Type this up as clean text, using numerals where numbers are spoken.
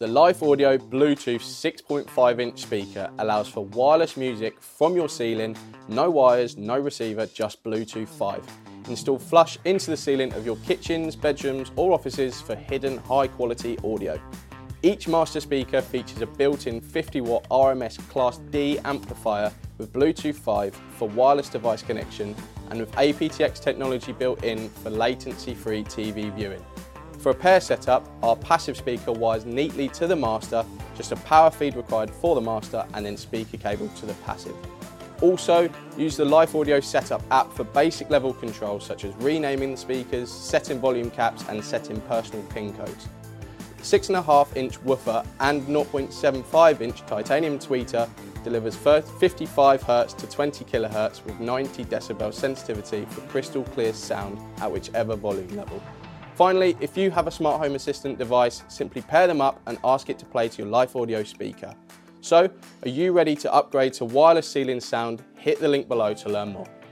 The Life Audio Bluetooth 6.5-inch speaker allows for wireless music from your ceiling, no wires, no receiver, just Bluetooth 5. Installed flush into the ceiling of your kitchens, bedrooms or offices for hidden high-quality audio. Each master speaker features a built-in 50-watt RMS Class D amplifier with Bluetooth 5 for wireless device connection and with aptX technology built in for latency-free TV viewing. For a pair setup, our passive speaker wires neatly to the master, just a power feed required for the master and then speaker cable to the passive. Also, use the Life Audio Setup app for basic level controls such as renaming the speakers, setting volume caps and setting personal pin codes. 6.5-inch woofer and 0.75-inch titanium tweeter delivers 55 Hz to 20 kHz with 90 decibel sensitivity for crystal clear sound at whichever volume level. Finally, if you have a smart home assistant device, simply pair them up and ask it to play to your Life Audio speaker. So, are you ready to upgrade to wireless ceiling sound? Hit the link below to learn more.